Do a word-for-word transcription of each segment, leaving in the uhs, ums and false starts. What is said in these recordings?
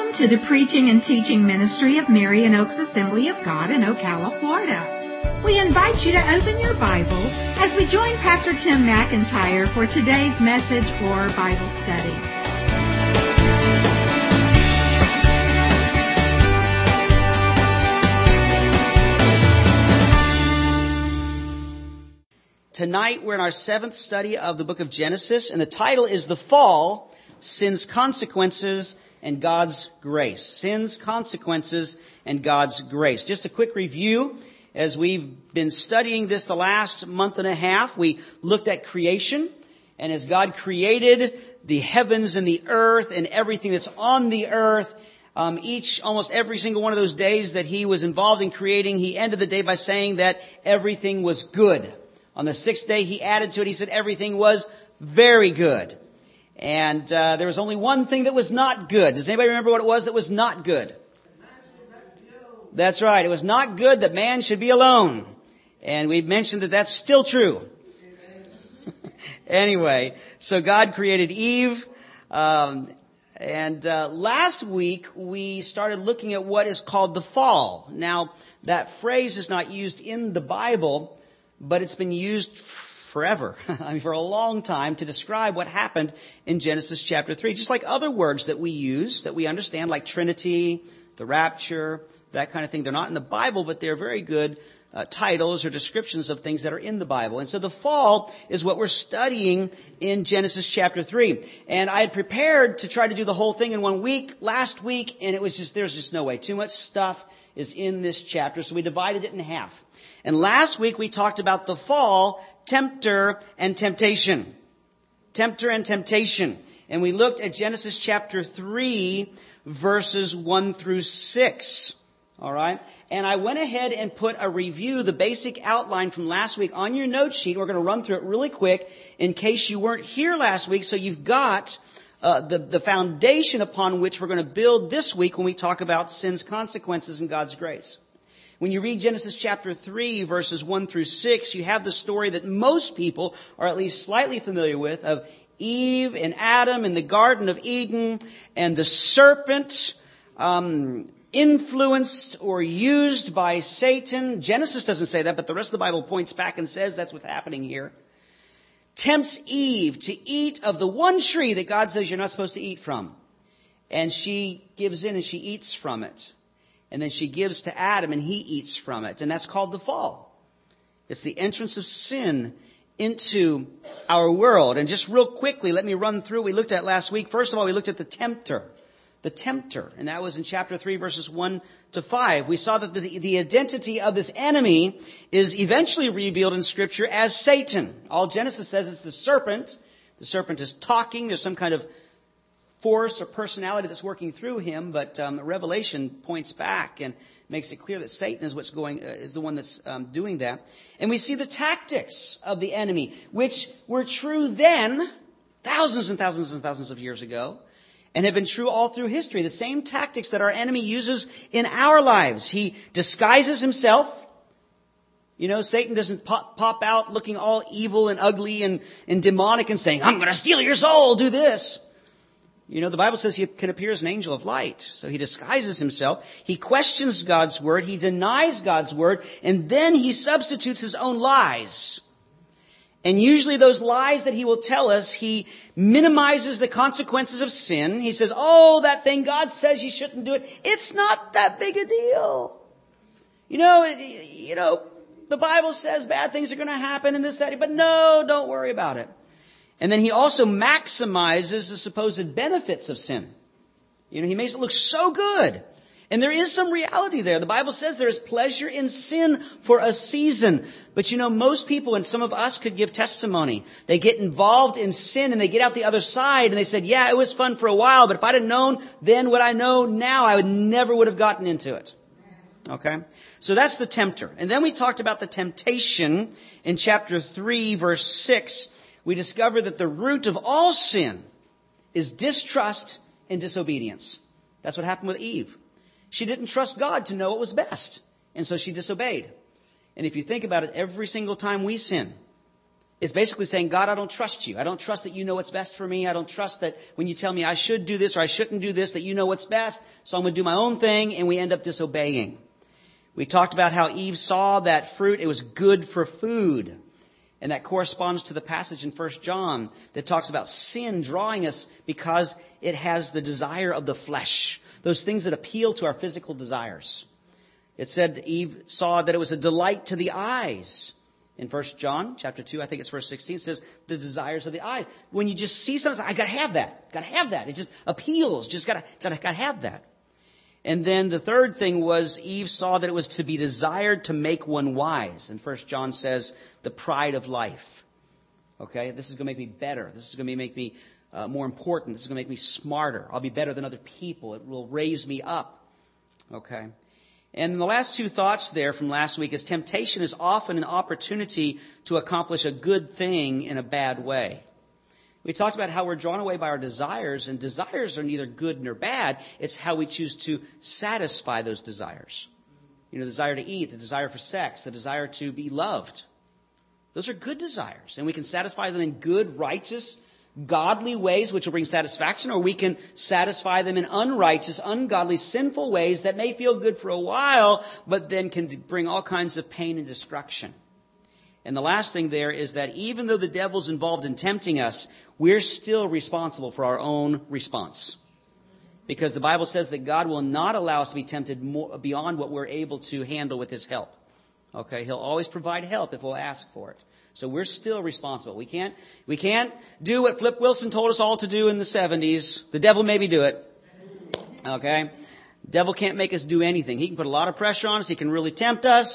Welcome to the preaching and teaching ministry of Marion Oaks Assembly of God in Ocala, Florida. We invite you to open your Bible as we join Pastor Tim McIntyre for today's message or Bible study. Tonight we're in our seventh study of the book of Genesis, and the title is The Fall, Sin's Consequences and God's Grace. Sin's Consequences and God's Grace. Just a quick review. As we've been studying this the last month and a half, we looked at creation. And as God created the heavens and the earth and everything that's on the earth, um, each, almost every single one of those days that He was involved in creating, He ended the day by saying that everything was good. On the sixth day, He added to it, He said everything was very good. And uh, there was only one thing that was not good. Does anybody remember what it was that was not good? That's right. It was not good that man should be alone. And we've mentioned that that's still true. Anyway, so God created Eve. Um, and uh, last week we started looking at what is called the fall. Now, that phrase is not used in the Bible, but it's been used forever, I mean for a long time, to describe what happened in Genesis chapter three. Just like other words that we use, that we understand, like Trinity, the rapture, that kind of thing. They're not in the Bible, but they're very good uh, titles or descriptions of things that are in the Bible. And so the fall is what we're studying in Genesis chapter three. And I had prepared to try to do the whole thing in one week last week, and it was just, there's just no way. Too much stuff is in this chapter, so we divided it in half. And last week we talked about the fall, tempter and temptation. Tempter and temptation. And we looked at Genesis chapter three, verses one through six. All right? And I went ahead and put a review, the basic outline from last week on your note sheet. We're going to run through it really quick in case you weren't here last week. So you've got uh, the, the foundation upon which we're going to build this week when we talk about sin's consequences and God's grace. When you read Genesis chapter three, verses one through six, you have the story that most people are at least slightly familiar with of Eve and Adam in the Garden of Eden, and the serpent um, influenced or used by Satan. Genesis doesn't say that, but the rest of the Bible points back and says that's what's happening here. Tempts Eve to eat of the one tree that God says you're not supposed to eat from. And she gives in and she eats from it. And then she gives to Adam and he eats from it. And that's called the fall. It's the entrance of sin into our world. And just real quickly, let me run through. We looked at last week. First of all, we looked at the tempter. The tempter. And that was in chapter three, verses one to five. We saw that the, the identity of this enemy is eventually revealed in Scripture as Satan. All Genesis says is the serpent. The serpent is talking. There's some kind of force or personality that's working through him, but um, Revelation points back and makes it clear that Satan is what's going uh, is the one that's um, doing that. And we see the tactics of the enemy, which were true then, thousands and thousands and thousands of years ago, and have been true all through history. The same tactics that our enemy uses in our lives. He disguises himself. You know, Satan doesn't pop, pop out looking all evil and ugly and, and demonic and saying, I'm going to steal your soul, do this. You know, the Bible says he can appear as an angel of light. So he disguises himself. He questions God's word. He denies God's word. And then he substitutes his own lies. And usually those lies that he will tell us, he minimizes the consequences of sin. He says, oh, that thing, God says you shouldn't do it. It's not that big a deal. You know, you know, the Bible says bad things are going to happen and this, that, but no, don't worry about it. And then he also maximizes the supposed benefits of sin. You know, he makes it look so good. And there is some reality there. The Bible says there is pleasure in sin for a season. But you know, most people, and some of us could give testimony. They get involved in sin and they get out the other side and they said, yeah, it was fun for a while, but if I'd have known then what I know now, I would never would have gotten into it. Okay? So that's the tempter. And then we talked about the temptation in chapter three, verse six. We discover that the root of all sin is distrust and disobedience. That's what happened with Eve. She didn't trust God to know what was best, and so she disobeyed. And if you think about it, every single time we sin, It's basically saying, God, I don't trust you. I don't trust that you know what's best for me. I don't trust that when you tell me I should do this or I shouldn't do this, that you know what's best. So I'm going to do my own thing, and we end up disobeying. We talked about how Eve saw that fruit. It was good for food. And that corresponds to the passage in First John that talks about sin drawing us because it has the desire of the flesh. Those things that appeal to our physical desires. It said Eve saw that it was a delight to the eyes. In First John chapter two, I think it's verse sixteen, it says the desires of the eyes. When you just see something, I got to have that. Got to have that. It just appeals. Just got to got to have that. And then the third thing was Eve saw that it was to be desired to make one wise. And First John says the pride of life. Okay, this is going to make me better. This is going to make me uh, more important. This is going to make me smarter. I'll be better than other people. It will raise me up. Okay. And the last two thoughts there from last week is temptation is often an opportunity to accomplish a good thing in a bad way. We talked about how we're drawn away by our desires, and desires are neither good nor bad. It's how we choose to satisfy those desires. You know, the desire to eat, the desire for sex, the desire to be loved. Those are good desires, and we can satisfy them in good, righteous, godly ways which will bring satisfaction, or we can satisfy them in unrighteous, ungodly, sinful ways that may feel good for a while, but then can bring all kinds of pain and destruction. And the last thing there is that even though the devil's involved in tempting us, we're still responsible for our own response. Because the Bible says that God will not allow us to be tempted more, beyond what we're able to handle with His help. Okay, He'll always provide help if we'll ask for it. So we're still responsible. We can't, we can't do what Flip Wilson told us all to do in the seventies. The devil maybe do it. Okay? The devil can't make us do anything. He can put a lot of pressure on us. He can really tempt us.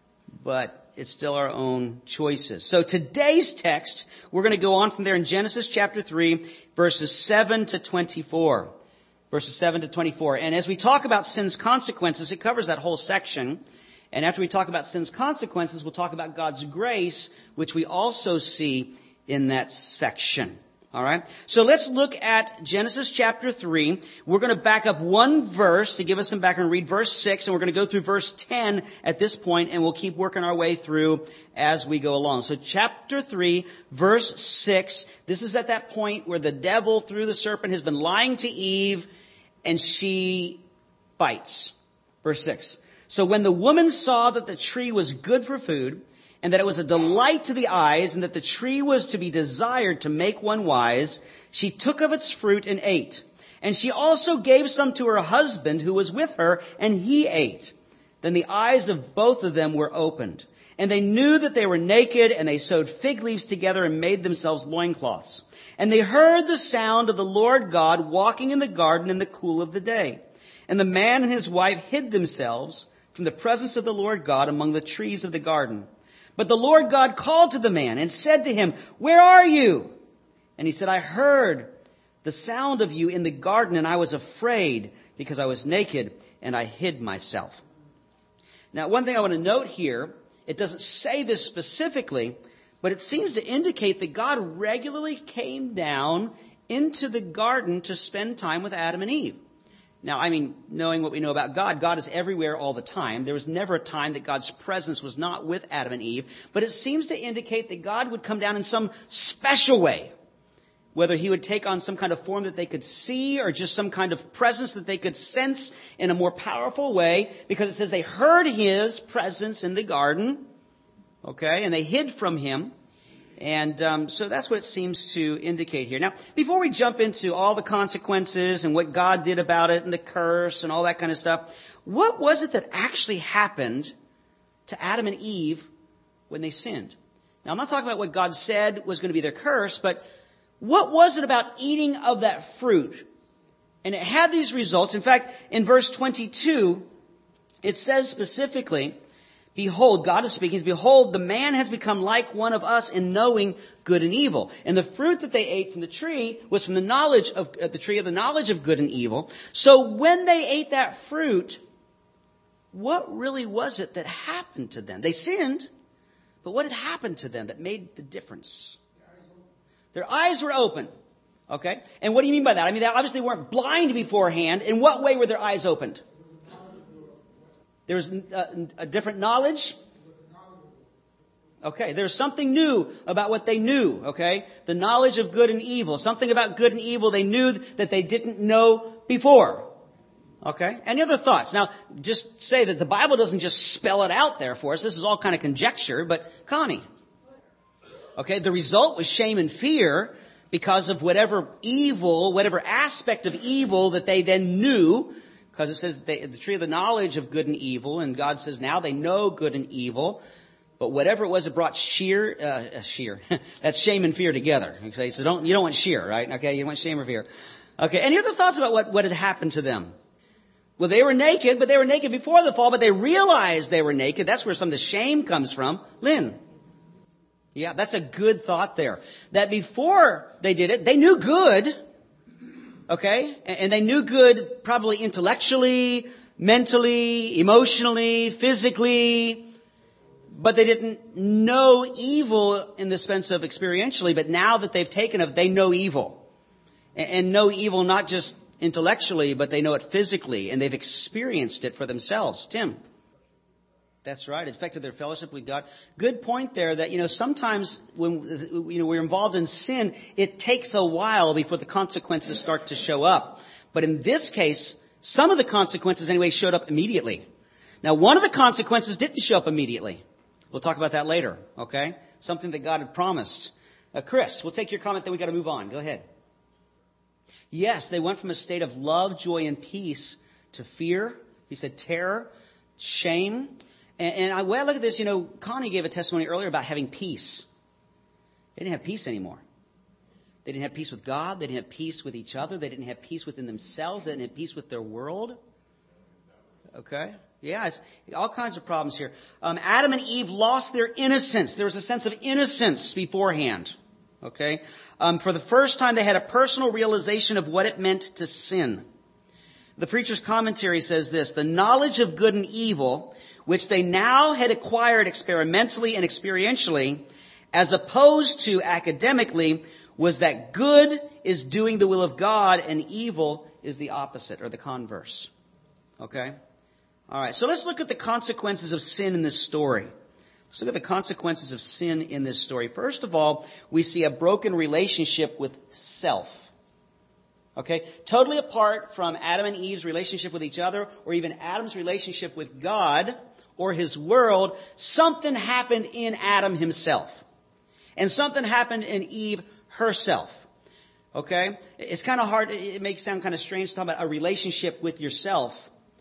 But it's still our own choices. So today's text, we're going to go on from there in Genesis chapter three, verses seven to twenty-four. Verses seven to twenty-four. And as we talk about sin's consequences, it covers that whole section. And after we talk about sin's consequences, we'll talk about God's grace, which we also see in that section. All right? So let's look at Genesis chapter three. We're going to back up one verse to give us some background. Read verse six, and we're going to go through verse ten at this point, and we'll keep working our way through as we go along. So chapter three, verse six. This is at that point where the devil, through the serpent, has been lying to Eve, and she bites. Verse six. So when the woman saw that the tree was good for food, and that it was a delight to the eyes, and that the tree was to be desired to make one wise, she took of its fruit and ate. And she also gave some to her husband who was with her, and he ate. Then the eyes of both of them were opened, and they knew that they were naked, and they sewed fig leaves together and made themselves loincloths. And they heard the sound of the Lord God walking in the garden in the cool of the day. And the man and his wife hid themselves from the presence of the Lord God among the trees of the garden. But the Lord God called to the man and said to him, "Where are you?" And he said, "I heard the sound of you in the garden, and I was afraid because I was naked, and I hid myself." Now, one thing I want to note here, it doesn't say this specifically, but it seems to indicate that God regularly came down into the garden to spend time with Adam and Eve. Now, I mean, knowing what we know about God, God is everywhere all the time. There was never a time that God's presence was not with Adam and Eve. But it seems to indicate that God would come down in some special way. Whether He would take on some kind of form that they could see or just some kind of presence that they could sense in a more powerful way. Because it says they heard His presence in the garden. Okay, and they hid from Him. And um, so that's what it seems to indicate here. Now, before we jump into all the consequences and what God did about it and the curse and all that kind of stuff, what was it that actually happened to Adam and Eve when they sinned? Now, I'm not talking about what God said was going to be their curse, but what was it about eating of that fruit? And it had these results. In fact, in verse twenty-two, it says specifically, "Behold," God is speaking, "Behold, the man has become like one of us in knowing good and evil." And the fruit that they ate from the tree was from the knowledge of uh, the tree of the knowledge of good and evil. So when they ate that fruit, what really was it that happened to them? They sinned, but what had happened to them that made the difference? Their eyes were open. Okay? And what do you mean by that? I mean, they obviously weren't blind beforehand. In what way were their eyes opened? There was a, a different knowledge. Okay, there's something new about what they knew, okay? The knowledge of good and evil. Something about good and evil they knew that they didn't know before. Okay? Any other thoughts? Now, just say that the Bible doesn't just spell it out there for us. This is all kind of conjecture, but Connie. Okay, the result was shame and fear because of whatever evil, whatever aspect of evil that they then knew. Because it says they, the tree of the knowledge of good and evil, and God says now they know good and evil. But whatever it was that brought sheer, uh, sheer, that's shame and fear together. Okay, so don't, you don't want sheer, right? Okay, you want shame or fear. Okay, any other thoughts about what, what had happened to them? Well, they were naked, but they were naked before the fall, but they realized they were naked. That's where some of the shame comes from. Lynn. Yeah, that's a good thought there. That before they did it, they knew good. Okay? And they knew good probably intellectually, mentally, emotionally, physically. But they didn't know evil in the sense of experientially. But now that they've taken it, they know evil. And know evil not just intellectually, but they know it physically. And they've experienced it for themselves. Tim? That's right. It affected their fellowship with God. Good point there that, you know, sometimes when, you know, we're involved in sin, it takes a while before the consequences start to show up. But in this case, some of the consequences anyway showed up immediately. Now, one of the consequences didn't show up immediately. We'll talk about that later, okay? Something that God had promised. Uh, Chris, we'll take your comment, then we've got to move on. Go ahead. Yes, they went from a state of love, joy, and peace to fear. He said terror, shame. And, and I, when I look at this, you know, Connie gave a testimony earlier about having peace. They didn't have peace anymore. They didn't have peace with God. They didn't have peace with each other. They didn't have peace within themselves. They didn't have peace with their world. Okay? Yeah, it's all kinds of problems here. Um, Adam and Eve lost their innocence. There was a sense of innocence beforehand. Okay? Um, for the first time, they had a personal realization of what it meant to sin. The preacher's commentary says this: the knowledge of good and evil, which they now had acquired experimentally and experientially, as opposed to academically, was that good is doing the will of God and evil is the opposite or the converse. Okay? All right, so let's look at the consequences of sin in this story. Let's look at the consequences of sin in this story. First of all, we see a broken relationship with self. Okay? Totally apart from Adam and Eve's relationship with each other, or even Adam's relationship with God or his world, something happened in Adam himself. And something happened in Eve herself. Okay? It's kind of hard, it makes it sound kind of strange to talk about a relationship with yourself.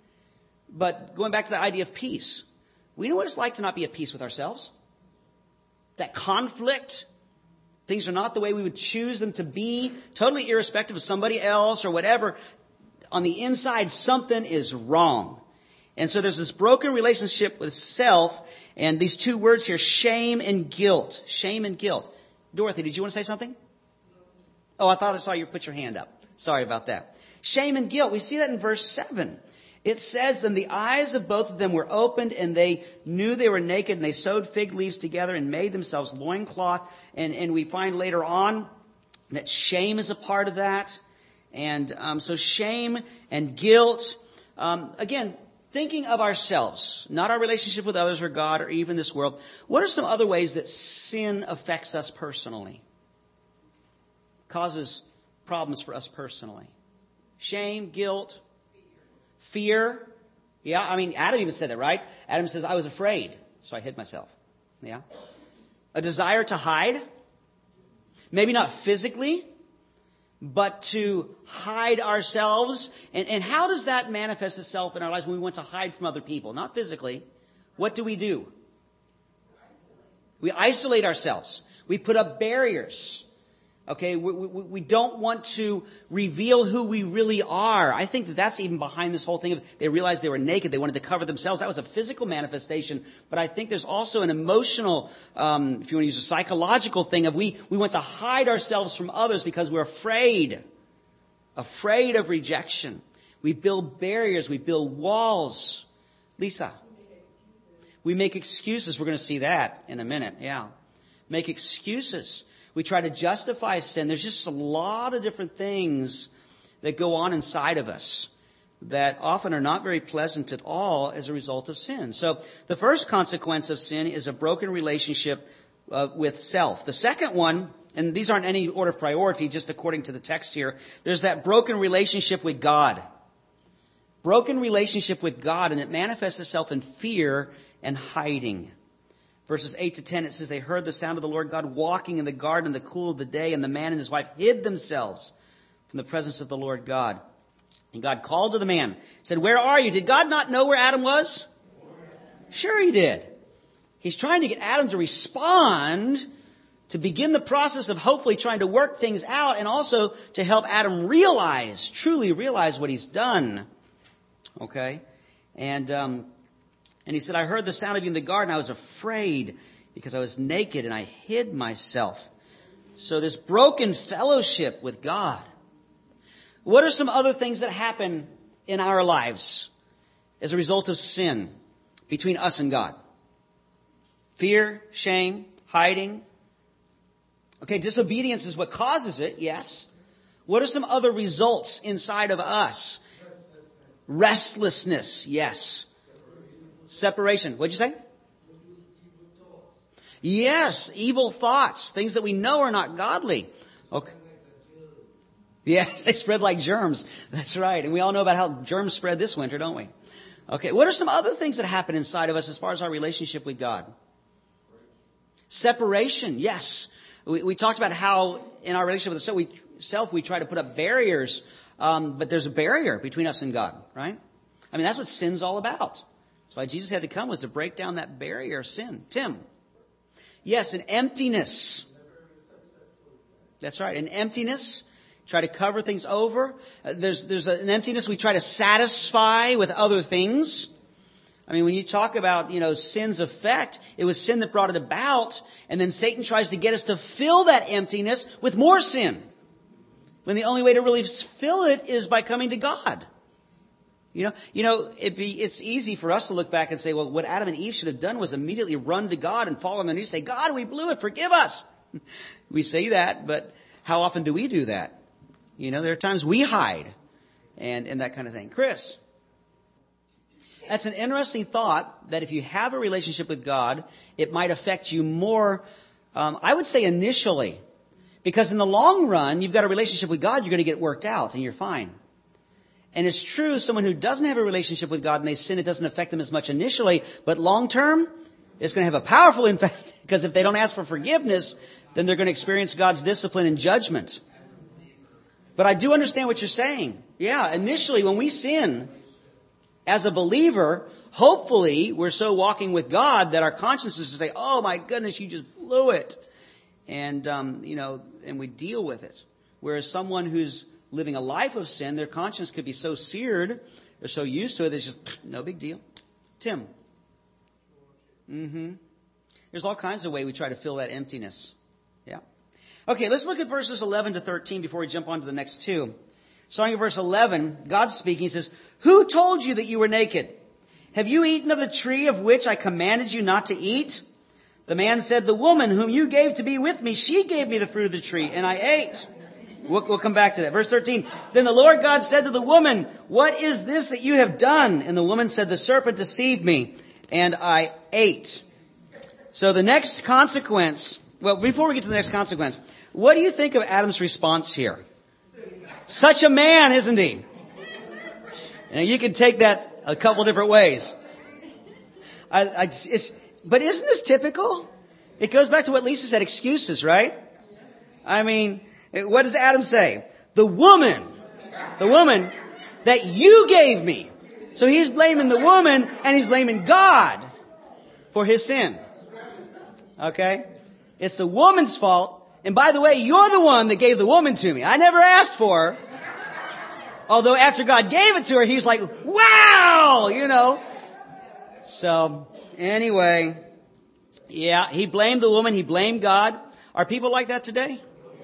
But going back to the idea of peace, we know what it's like to not be at peace with ourselves. That conflict, things are not the way we would choose them to be, totally irrespective of somebody else or whatever. On the inside, something is wrong. And so there's this broken relationship with self, and these two words here, shame and guilt. Shame and guilt. Dorothy, did you want to say something? Oh, I thought I saw you put your hand up. Sorry about that. Shame and guilt. We see that in verse seven. It says, then the eyes of both of them were opened, and they knew they were naked, and they sewed fig leaves together and made themselves loincloth. And, and we find later on that shame is a part of that. And um, so shame and guilt. Um, again, thinking of ourselves, not our relationship with others or God or even this world. What are some other ways that sin affects us personally? Causes problems for us personally? Shame, guilt, fear. Yeah, I mean, Adam even said that, right? Adam says, I was afraid, so I hid myself. Yeah. A desire to hide. Maybe not physically, but to hide ourselves. And, and how does that manifest itself in our lives when we want to hide from other people? Not physically. What do we do? We isolate ourselves. We put up barriers. Okay, we, we, we don't want to reveal who we really are. I think that that's even behind this whole thing of they realized they were naked. They wanted to cover themselves. That was a physical manifestation. But I think there's also an emotional, um, if you want to use a psychological thing of we, we want to hide ourselves from others because we're afraid. Afraid of rejection. We build barriers. We build walls. Lisa. We make excuses. We're going to see that in a minute. Yeah. Make excuses. We try to justify sin. There's just a lot of different things that go on inside of us that often are not very pleasant at all as a result of sin. So the first consequence of sin is a broken relationship uh, with self. The second one, and these aren't any order of priority, just according to the text here, there's that broken relationship with God. Broken relationship with God, and it manifests itself in fear and hiding. Verses eight to ten, it says, they heard the sound of the Lord God walking in the garden in the cool of the day, and the man and his wife hid themselves from the presence of the Lord God. And God called to the man, said, where are you? Did God not know where Adam was? Sure he did. He's trying to get Adam to respond, to begin the process of hopefully trying to work things out, and also to help Adam realize, truly realize what he's done. Okay? And um, and he said, I heard the sound of you in the garden. I was afraid because I was naked and I hid myself. So this broken fellowship with God. What are some other things that happen in our lives as a result of sin between us and God? Fear, shame, hiding. Okay, disobedience is what causes it, yes. What are some other results inside of us? Restlessness, yes. Separation. What'd you say? Yes, evil thoughts, things that we know are not godly. Okay. Yes, they spread like germs. That's right. And we all know about how germs spread this winter, don't we? Okay, what are some other things that happen inside of us as far as our relationship with God? Separation, yes. We, we talked about how in our relationship with the self, we try to put up barriers, um, but there's a barrier between us and God, right? I mean, that's what sin's all about. That's why Jesus had to come, was to break down that barrier of sin. Tim? Yes, an emptiness. That's right, an emptiness. Try to cover things over. Uh, there's there's an emptiness we try to satisfy with other things. I mean, when you talk about, you know, sin's effect, it was sin that brought it about, and then Satan tries to get us to fill that emptiness with more sin. When the only way to really fill it is by coming to God. You know, you know, it'd be, it's easy for us to look back and say, well, what Adam and Eve should have done was immediately run to God and fall on their knees and say, God, we blew it, forgive us. We say that, but how often do we do that? You know, there are times we hide and, and that kind of thing. Chris? That's an interesting thought, that if you have a relationship with God, it might affect you more, um, I would say initially. Because in the long run, you've got a relationship with God, you're going to get worked out and you're fine. And it's true, someone who doesn't have a relationship with God and they sin, it doesn't affect them as much initially. But long term, it's going to have a powerful impact. Because if they don't ask for forgiveness, then they're going to experience God's discipline and judgment. But I do understand what you're saying. Yeah, initially when we sin, as a believer, hopefully we're so walking with God that our consciences say, oh my goodness, you just blew it. And, um, you know, and we deal with it. Whereas someone who's living a life of sin, their conscience could be so seared, they're so used to it, it's just no big deal. Tim? Mm-hmm. There's all kinds of ways we try to fill that emptiness. Yeah. Okay, let's look at verses eleven to thirteen before we jump on to the next two. Starting at verse eleven, God's speaking. He says, who told you that you were naked? Have you eaten of the tree of which I commanded you not to eat? The man said, the woman whom you gave to be with me, she gave me the fruit of the tree, and I ate. We'll, we'll come back to that. Verse thirteen, then the Lord God said to the woman, what is this that you have done? And the woman said, the serpent deceived me, and I ate. So the next consequence, well, before we get to the next consequence, what do you think of Adam's response here? Such a man, isn't he? And you can take that a couple different ways. I, I, it's, but isn't this typical? It goes back to what Lisa said, excuses, right? I mean, what does Adam say? The woman, the woman that you gave me. So he's blaming the woman and he's blaming God for his sin. Okay? It's the woman's fault. And by the way, you're the one that gave the woman to me. I never asked for her. Although after God gave it to her, he's like, wow, you know. So, anyway, yeah, he blamed the woman, he blamed God. Are people like that today?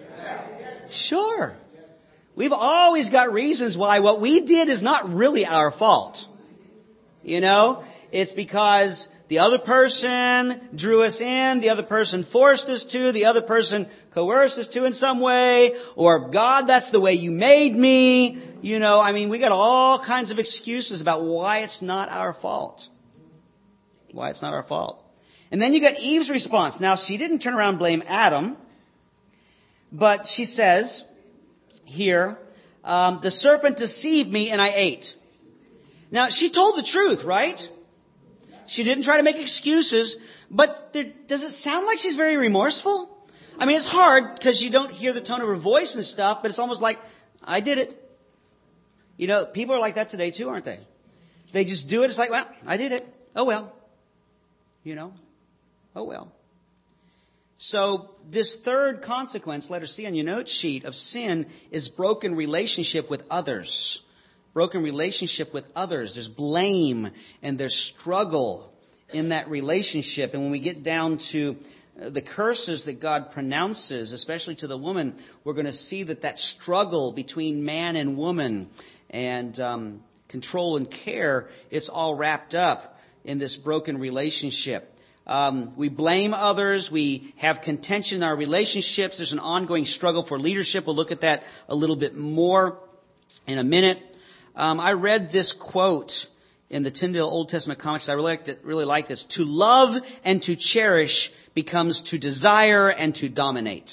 Sure. We've always got reasons why what we did is not really our fault. You know, it's because the other person drew us in, the other person forced us to, the other person coerced us to in some way, or God, that's the way you made me. You know, I mean, we got all kinds of excuses about why it's not our fault. Why it's not our fault. And then you got Eve's response. Now, she didn't turn around and blame Adam, but she says here, um, the serpent deceived me and I ate. Now, she told the truth, right? She didn't try to make excuses, but there, does it sound like she's very remorseful? I mean, it's hard because you don't hear the tone of her voice and stuff, but it's almost like, I did it. You know, people are like that today too, aren't they? They just do it. It's like, well, I did it. Oh, well. You know? Oh, well. So this third consequence, letter C on your note sheet, of sin is broken relationship with others. Broken relationship with others. There's blame and there's struggle in that relationship. And when we get down to the curses that God pronounces, especially to the woman, we're going to see that that struggle between man and woman and um, control and care, it's all wrapped up in this broken relationship. Um, we blame others. We have contention in our relationships. There's an ongoing struggle for leadership. We'll look at that a little bit more in a minute. Um, I read this quote in the Tyndale Old Testament comics. I really like, really like this. To love and to cherish becomes to desire and to dominate.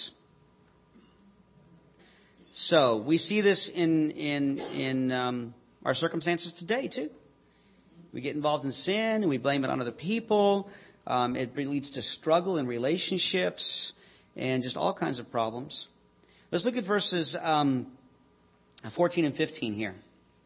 So we see this in in in um, our circumstances today too. We get involved in sin and we blame it on other people. Um, it leads to struggle in relationships and just all kinds of problems. Let's look at verses um, fourteen and fifteen here.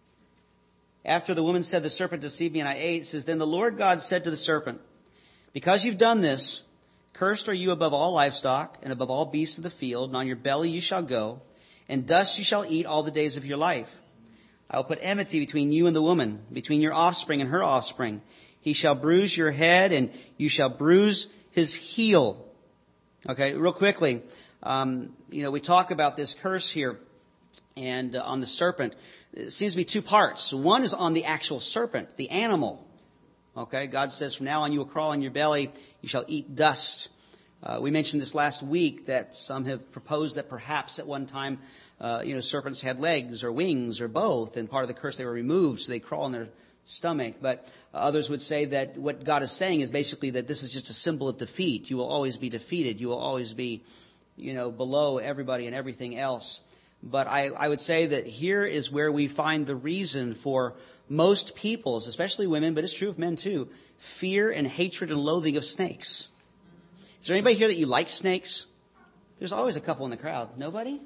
After the woman said, the serpent deceived me and I ate, it says, then the Lord God said to the serpent, because you've done this, cursed are you above all livestock and above all beasts of the field, and on your belly you shall go, and dust you shall eat all the days of your life. I will put enmity between you and the woman, between your offspring and her offspring. He shall bruise your head, and you shall bruise his heel. Okay, real quickly, um, you know, we talk about this curse here, and uh, on the serpent. It seems to be two parts. One is on the actual serpent, the animal. Okay, God says, from now on you will crawl on your belly, you shall eat dust. Uh, we mentioned this last week that some have proposed that perhaps at one time, uh, you know, serpents had legs or wings or both, and part of the curse they were removed, so they crawl on their stomach. But others would say that what God is saying is basically that this is just a symbol of defeat. You will always be defeated. You will always be, you know, below everybody and everything else. But I, I would say that here is where we find the reason for most people's, especially women, but it's true of men too, fear and hatred and loathing of snakes. Is there anybody here that you like snakes? There's always a couple in the crowd. Nobody?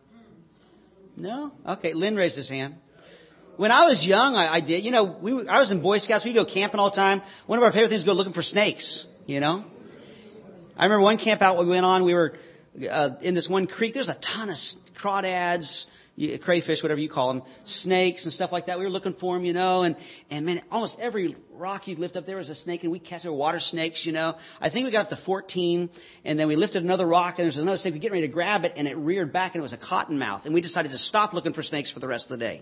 No? Okay, Lynn raised his hand. When I was young, I, I did. You know, we I was in Boy Scouts. We'd go camping all the time. One of our favorite things was go looking for snakes, you know. I remember one camp out we went on, we were uh, in this one creek. There's a ton of crawdads, crayfish, whatever you call them, snakes and stuff like that. We were looking for them, you know, and, and man, almost every rock you'd lift up there was a snake, and we catch our water snakes, you know. I think we got up to fourteen, and then we lifted another rock, and there's another snake. We get ready to grab it, and it reared back, and it was a cottonmouth, and we decided to stop looking for snakes for the rest of the day.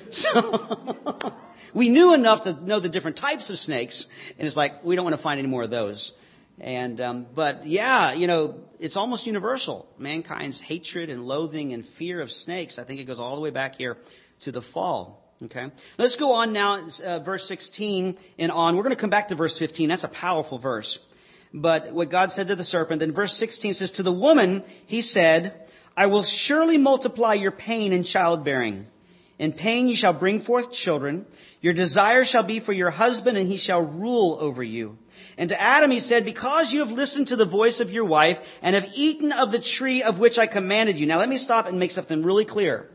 So we knew enough to know the different types of snakes, and it's like, we don't want to find any more of those. And, um, but yeah, you know, it's almost universal. Mankind's hatred and loathing and fear of snakes. I think it goes all the way back here to the fall. Okay. Let's go on now, uh, verse sixteen and on. We're going to come back to verse fifteen. That's a powerful verse. But what God said to the serpent, then verse sixteen says, to the woman, he said, I will surely multiply your pain in childbearing. In pain you shall bring forth children. Your desire shall be for your husband, and he shall rule over you. And to Adam he said, because you have listened to the voice of your wife and have eaten of the tree of which I commanded you. Now let me stop and make something really clear.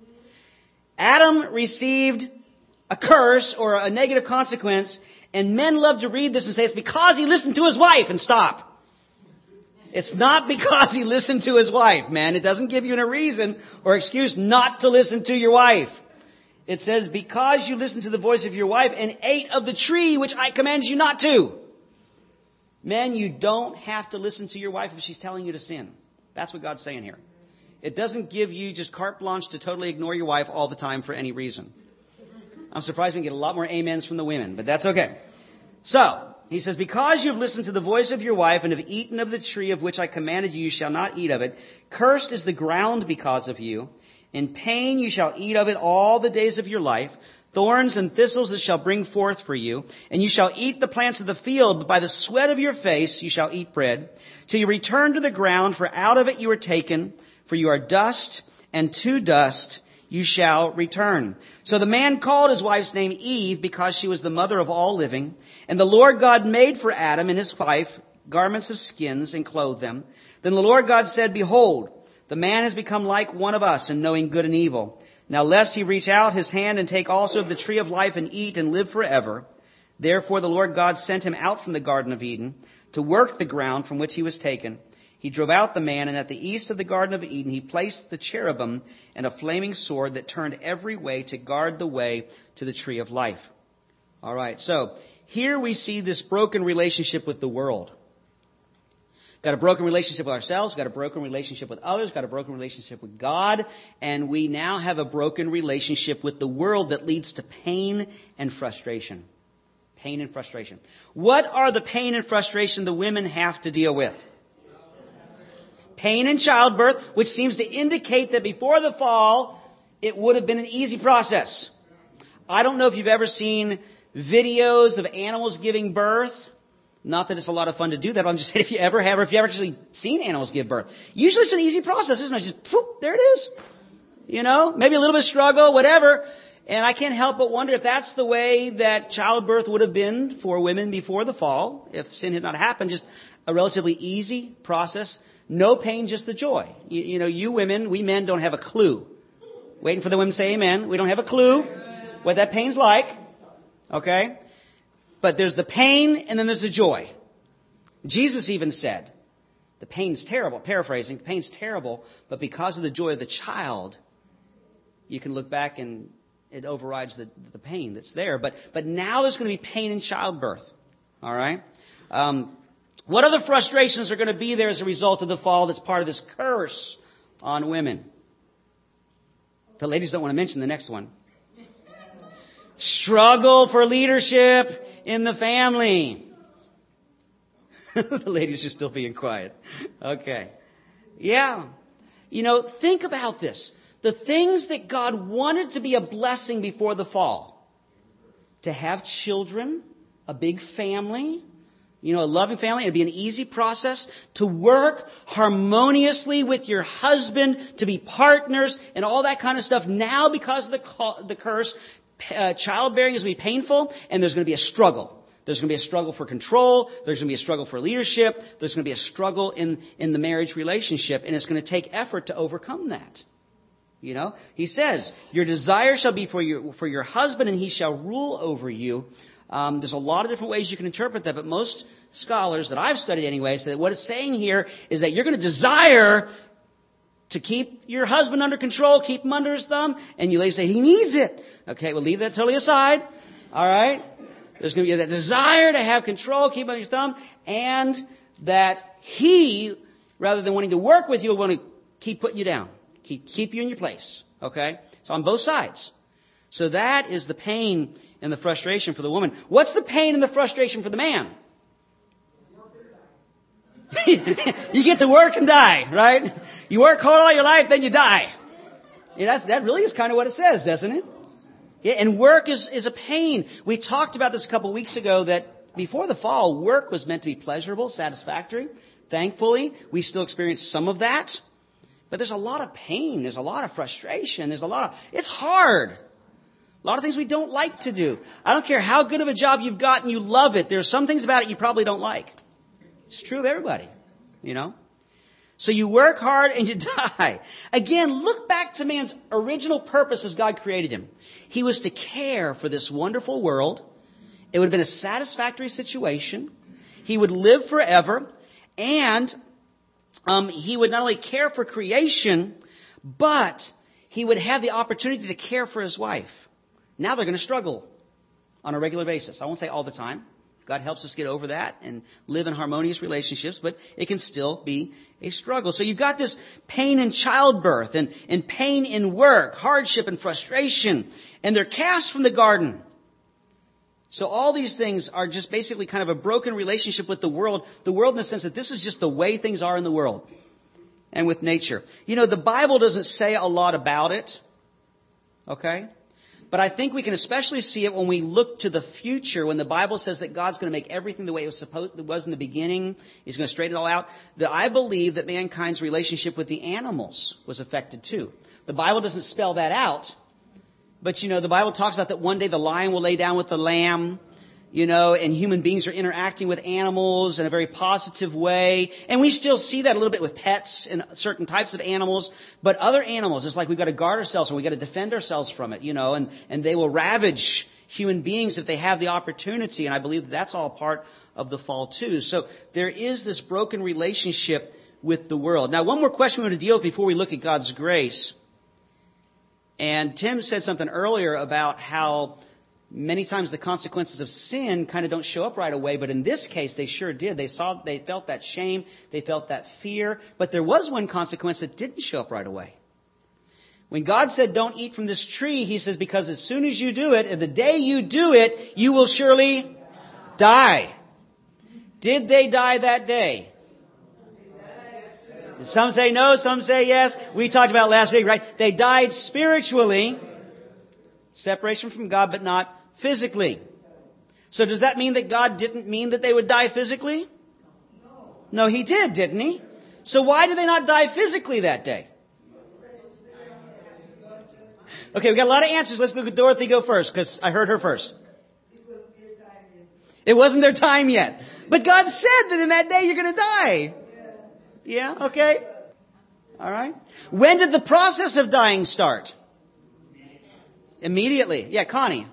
Adam received a curse or a negative consequence, and men love to read this and say it's because he listened to his wife, and stop. It's not because he listened to his wife, man. It doesn't give you a reason or excuse not to listen to your wife. It says, because you listened to the voice of your wife and ate of the tree which I commanded you not to. Men, you don't have to listen to your wife if she's telling you to sin. That's what God's saying here. It doesn't give you just carte blanche to totally ignore your wife all the time for any reason. I'm surprised we can get a lot more amens from the women, but that's okay. So, he says, because you have listened to the voice of your wife and have eaten of the tree of which I commanded you, you shall not eat of it. Cursed is the ground because of you. In pain you shall eat of it all the days of your life. Thorns and thistles it shall bring forth for you. And you shall eat the plants of the field, but by the sweat of your face you shall eat bread, till you return to the ground, for out of it you are taken, for you are dust, and to dust you shall return. So the man called his wife's name Eve, because she was the mother of all living. And the Lord God made for Adam and his wife garments of skins, and clothed them. Then the Lord God said, Behold, the man has become like one of us in knowing good and evil. Now lest he reach out his hand and take also of the tree of life and eat and live forever. Therefore the Lord God sent him out from the Garden of Eden to work the ground from which he was taken. He drove out the man, and at the east of the Garden of Eden he placed the cherubim and a flaming sword that turned every way to guard the way to the tree of life. All right, so here we see this broken relationship with the world. Got a broken relationship with ourselves, got a broken relationship with others, got a broken relationship with God, and we now have a broken relationship with the world that leads to pain and frustration. Pain and frustration. What are the pain and frustration the women have to deal with? Pain in childbirth, which seems to indicate that before the fall, it would have been an easy process. I don't know if you've ever seen videos of animals giving birth. Not that it's a lot of fun to do that, but I'm just saying if you ever have, or if you've ever actually seen animals give birth. Usually it's an easy process, isn't it? Just, poof, there it is. You know, maybe a little bit of struggle, whatever. And I can't help but wonder if that's the way that childbirth would have been for women before the fall, if sin had not happened. Just a relatively easy process. No pain, just the joy. You, you know, you women, we men don't have a clue. Waiting for the women to say amen. We don't have a clue what that pain's like. Okay? But there's the pain and then there's the joy. Jesus even said, the pain's terrible, paraphrasing, the pain's terrible, but because of the joy of the child, you can look back and it overrides the, the pain that's there. But but now there's going to be pain in childbirth. All right? Um, what other frustrations are going to be there as a result of the fall that's part of this curse on women? The ladies don't want to mention the next one. Struggle for leadership in the family. The ladies are still being quiet. Okay. Yeah. You know, think about this. The things that God wanted to be a blessing before the fall. To have children, a big family, you know, a loving family, it'd be an easy process. To work harmoniously with your husband, to be partners, and all that kind of stuff. Now, because of the, the curse, Uh, childbearing is going to be painful, and there's going to be a struggle. There's going to be a struggle for control. There's going to be a struggle for leadership. There's going to be a struggle in, in the marriage relationship, and it's going to take effort to overcome that. You know, he says, your desire shall be for your, for your husband, and he shall rule over you. Um, there's a lot of different ways you can interpret that, but most scholars that I've studied anyway say that what it's saying here is that you're going to desire to keep your husband under control, keep him under his thumb, and you ladies say, he needs it. Okay, we'll leave that totally aside. All right? There's going to be that desire to have control, keep him under your thumb, and that he, rather than wanting to work with you, will want to keep putting you down, keep keep you in your place. Okay? It's on both sides. So that is the pain and the frustration for the woman. What's the pain and the frustration for the man? You get to work and die, right? You work hard all your life, then you die. Yeah, that's, that really is kind of what it says, doesn't it? Yeah, and work is, is a pain. We talked about this a couple of weeks ago that before the fall, work was meant to be pleasurable, satisfactory. Thankfully, we still experience some of that. But there's a lot of pain. There's a lot of frustration. There's a lot of... It's hard. A lot of things we don't like to do. I don't care how good of a job you've got and you love it. There's some things about it you probably don't like. It's true of everybody, you know. So you work hard and you die. Again, look back to man's original purpose as God created him. He was to care for this wonderful world. It would have been a satisfactory situation. He would live forever. And um, he would not only care for creation, but he would have the opportunity to care for his wife. Now they're going to struggle on a regular basis. I won't say all the time. God helps us get over that and live in harmonious relationships, but it can still be a struggle. So you've got this pain in childbirth and, and pain in work, hardship and frustration, and they're cast from the garden. So all these things are just basically kind of a broken relationship with the world, the world in the sense that this is just the way things are in the world. and with nature. You know, the Bible doesn't say a lot about it. Okay? But I think we can especially see it when we look to the future, when the Bible says that God's going to make everything the way it was supposed it was in the beginning. He's going to straighten it all out. That I believe that mankind's relationship with the animals was affected too. The Bible doesn't spell that out. But, you know, the Bible talks about that one day the lion will lay down with the lamb. You know, and human beings are interacting with animals in a very positive way. And we still see that a little bit with pets and certain types of animals. But other animals, it's like we've got to guard ourselves and we've got to defend ourselves from it, you know. And, and they will ravage human beings if they have the opportunity. And I believe that that's all part of the fall too. So there is this broken relationship with the world. Now, one more question we want to deal with before we look at God's grace. And Tim said something earlier about how many times the consequences of sin kind of don't show up right away, but in this case they sure did. They saw, they felt that shame, they felt that fear, but there was one consequence that didn't show up right away. When God said, "Don't eat from this tree," He says, because as soon as you do it, and the day you do it, you will surely die. Did they die that day? Some say no, some say yes. We talked about last week, right? They died spiritually. Separation from God, but not physically. So does that mean that God didn't mean that they would die physically? No, He did, didn't He? So why did they not die physically that day? Okay, we got a lot of answers. Let's look at Dorothy go first, because I heard her first. It wasn't their time yet. But God said that in that day you're going to die. Yeah, okay. All right. When did the process of dying start? Immediately. Yeah, Connie.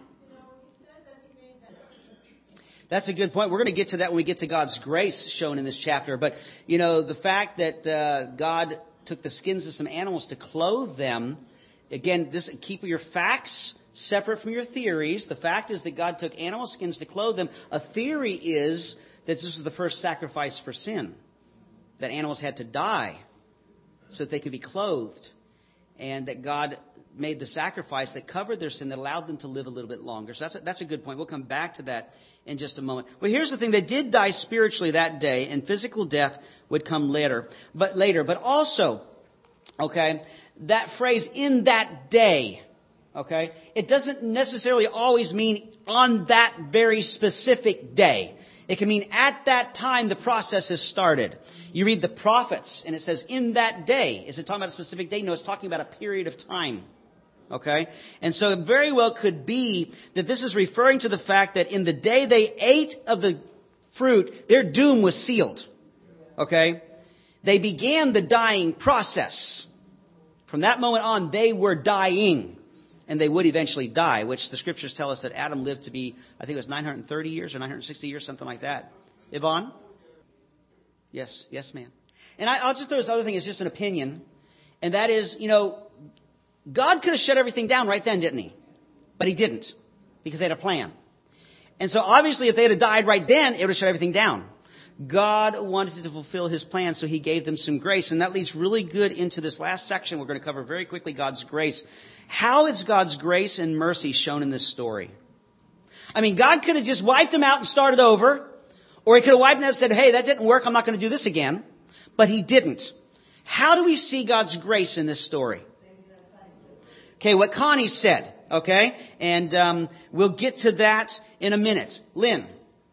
That's a good point. We're going to get to that when we get to God's grace shown in this chapter. But, you know, the fact that uh, God took the skins of some animals to clothe them, again, this keep your facts separate from your theories. The fact is that God took animal skins to clothe them. A theory is that this was the first sacrifice for sin, that animals had to die so that they could be clothed, and that God made the sacrifice that covered their sin, that allowed them to live a little bit longer. So that's a, that's a good point. We'll come back to that in just a moment. Well, here's the thing. They did die spiritually that day, and physical death would come later. But later, but also, okay, that phrase, "in that day," okay, it doesn't necessarily always mean on that very specific day. It can mean at that time the process has started. You read the prophets, and it says, "in that day." Is it talking about a specific day? No, it's talking about a period of time. Okay? And so it very well could be that this is referring to the fact that in the day they ate of the fruit, their doom was sealed. Okay? They began the dying process. From that moment on, they were dying. And they would eventually die, which the scriptures tell us that Adam lived to be, I think it was nine hundred thirty years or nine hundred sixty years, something like that. Yvonne? Yes, yes, ma'am. And I, I'll just throw this other thing, it's just an opinion. And that is, you know, God could have shut everything down right then, didn't He? But He didn't, because they had a plan. And so obviously if they had died right then, it would have shut everything down. God wanted to fulfill His plan, so He gave them some grace. And that leads really good into this last section. We're going to cover very quickly God's grace. How is God's grace and mercy shown in this story? I mean, God could have just wiped them out and started over. Or He could have wiped them out and said, "Hey, that didn't work. I'm not going to do this again." But He didn't. How do we see God's grace in this story? Okay, what Connie said. Okay? And um, we'll get to that in a minute. Lynn.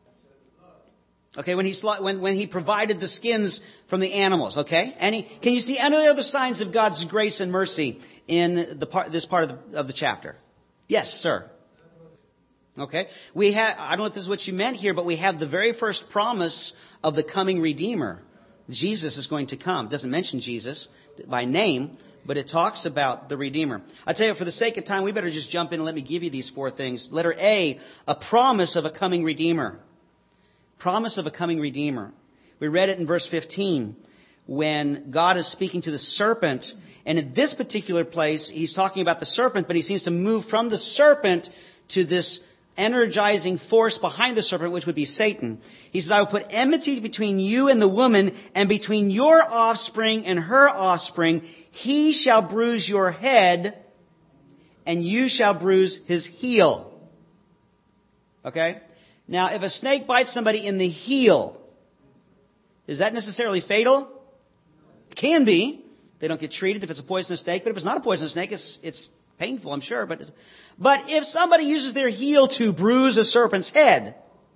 Okay, when he when when he provided the skins from the animals. Okay, any can you see any other signs of God's grace and mercy in the part this part of the, of the chapter? Yes, sir. Okay, we have. I don't know if this is what you meant here, but we have the very first promise of the coming Redeemer. Jesus is going to come. It doesn't mention Jesus by name, but it talks about the Redeemer. I tell you, for the sake of time, we better just jump in and let me give you these four things. Letter A, a promise of a coming Redeemer. Promise of a coming Redeemer. We read it in verse fifteen when God is speaking to the serpent. And in this particular place, He's talking about the serpent, but He seems to move from the serpent to this energizing force behind the serpent, which would be Satan. He says, "I will put enmity between you and the woman, and between your offspring and her offspring. He shall bruise your head, and you shall bruise his heel." Okay? Now, if a snake bites somebody in the heel, is that necessarily fatal? It can be. They don't get treated if it's a poisonous snake. But if it's not a poisonous snake, it's it's painful, I'm sure. But but if somebody uses their heel to bruise a serpent's head,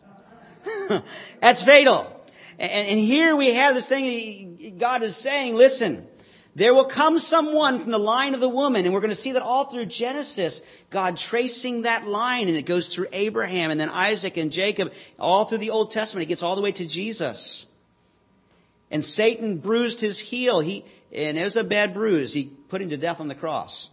that's fatal. And, and here we have this thing. God is saying, listen, there will come someone from the line of the woman. And we're going to see that all through Genesis, God tracing that line. And it goes through Abraham and then Isaac and Jacob, all through the Old Testament. It gets all the way to Jesus. And Satan bruised his heel. He, and it was a bad bruise. He put him to death on the cross.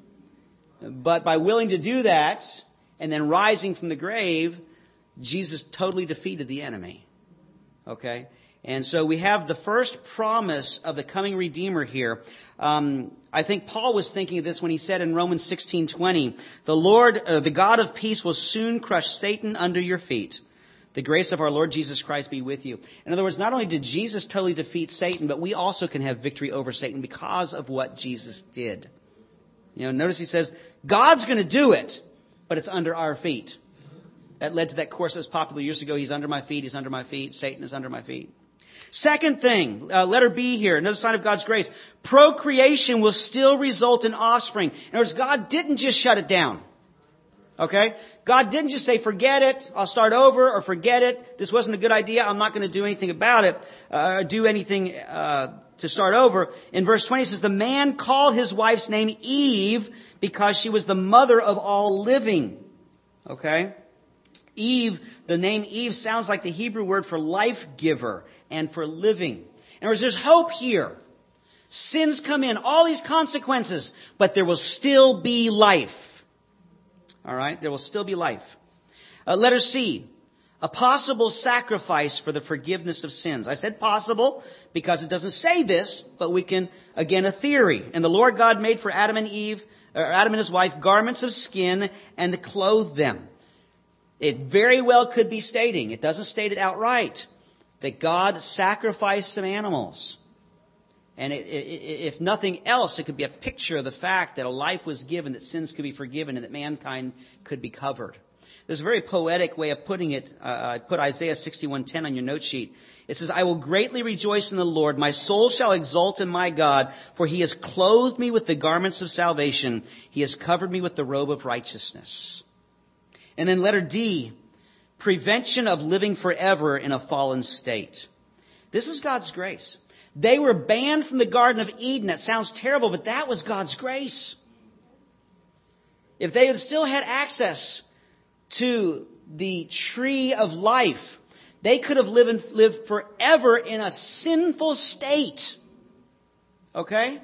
But by willing to do that, and then rising from the grave, Jesus totally defeated the enemy. Okay? And so we have the first promise of the coming Redeemer here. Um, I think Paul was thinking of this when he said in Romans sixteen twenty, the Lord, uh, the God of peace will soon crush Satan under your feet. The grace of our Lord Jesus Christ be with you. In other words, not only did Jesus totally defeat Satan, but we also can have victory over Satan because of what Jesus did. You know, notice he says, God's going to do it, but it's under our feet. That led to that course that was popular years ago. He's under my feet, he's under my feet, Satan is under my feet. Second thing, uh, letter B here, another sign of God's grace. Procreation will still result in offspring. In other words, God didn't just shut it down. Okay? God didn't just say, forget it, I'll start over, or forget it, this wasn't a good idea, I'm not going to do anything about it, uh, do anything uh, to start over. In verse twenty it says, the man called his wife's name Eve because she was the mother of all living. Okay? Eve, the name Eve sounds like the Hebrew word for life giver and for living. In other words, there's hope here. Sins come in, all these consequences, but there will still be life. All right? There will still be life. Uh, letter C, a possible sacrifice for the forgiveness of sins. I said possible because it doesn't say this, but we can, again, a theory. And the Lord God made for Adam and Eve, or Adam and his wife, garments of skin and clothed them. It very well could be stating, it doesn't state it outright, that God sacrificed some animals. And it, it, if nothing else, it could be a picture of the fact that a life was given, that sins could be forgiven, and that mankind could be covered. There's a very poetic way of putting it. Uh, I put Isaiah sixty-one ten on your note sheet. It says, I will greatly rejoice in the Lord. My soul shall exult in my God, for he has clothed me with the garments of salvation. He has covered me with the robe of righteousness. And then letter D, prevention of living forever in a fallen state. This is God's grace. They were banned from the Garden of Eden. That sounds terrible, but that was God's grace. If they had still had access to the tree of life, they could have lived, lived forever in a sinful state. Okay?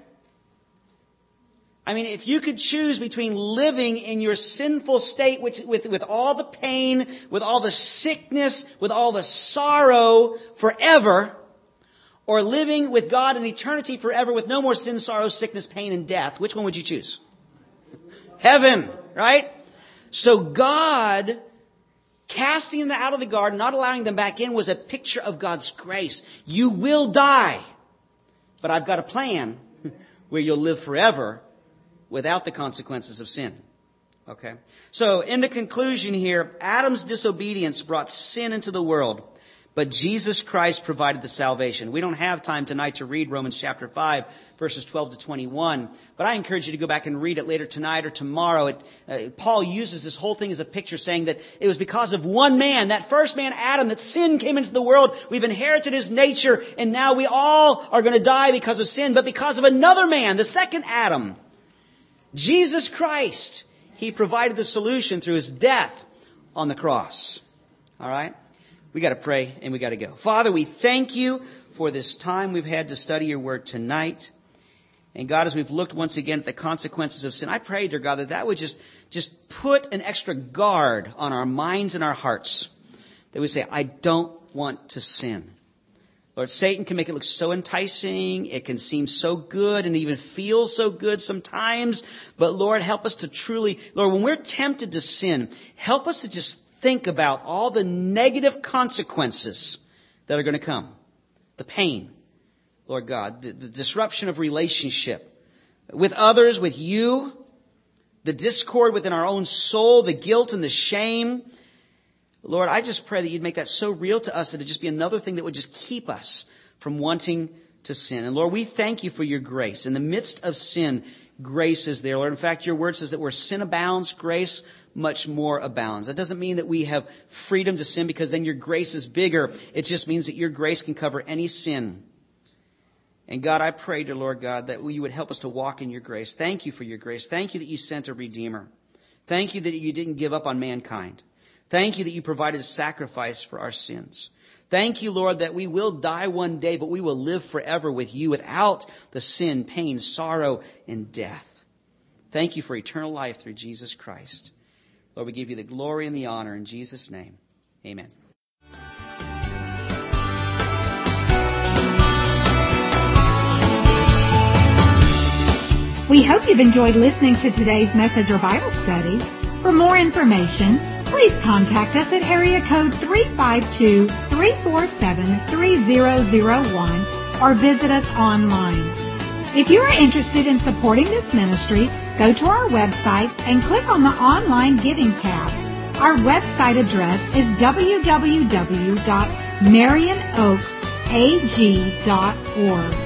I mean, if you could choose between living in your sinful state with, with, with all the pain, with all the sickness, with all the sorrow forever, or living with God in eternity forever with no more sin, sorrow, sickness, pain, and death, which one would you choose? Heaven, right? So God casting them out of the garden, not allowing them back in, was a picture of God's grace. You will die, but I've got a plan where you'll live forever without the consequences of sin. Okay? So, in the conclusion here, Adam's disobedience brought sin into the world, but Jesus Christ provided the salvation. We don't have time tonight to read Romans chapter five, verses twelve to twenty-one, but I encourage you to go back and read it later tonight or tomorrow. It, uh, Paul uses this whole thing as a picture, saying that it was because of one man, that first man, Adam, that sin came into the world. We've inherited his nature, and now we all are going to die because of sin, but because of another man, the second Adam, Jesus Christ, he provided the solution through his death on the cross. All right? We got to pray and we got to go. Father, we thank you for this time we've had to study your word tonight. And God, as we've looked once again at the consequences of sin, I pray, dear God, that that would just, just put an extra guard on our minds and our hearts. That we say, I don't want to sin. Lord, Satan can make it look so enticing. It can seem so good and even feel so good sometimes. But Lord, help us to truly, Lord, when we're tempted to sin, help us to just think about all the negative consequences that are going to come. The pain, Lord God, the, the disruption of relationship with others, with you, the discord within our own soul, the guilt and the shame. Lord, I just pray that you'd make that so real to us that it'd just be another thing that would just keep us from wanting to sin. And Lord, we thank you for your grace. In the midst of sin, grace is there, Lord. In fact, your word says that where sin abounds, grace much more abounds. That doesn't mean that we have freedom to sin because then your grace is bigger. It just means that your grace can cover any sin. And God, I pray, dear Lord God, that you would help us to walk in your grace. Thank you for your grace. Thank you that you sent a Redeemer. Thank you that you didn't give up on mankind. Thank you that you provided a sacrifice for our sins. Thank you, Lord, that we will die one day, but we will live forever with you without the sin, pain, sorrow, and death. Thank you for eternal life through Jesus Christ. Lord, we give you the glory and the honor in Jesus' name. Amen. We hope you've enjoyed listening to today's message or Bible study. For more information, please contact us at area code three five two, three four seven, three zero zero one or visit us online. If you are interested in supporting this ministry, go to our website and click on the Online Giving tab. Our website address is w w w dot marion oaks a g dot org.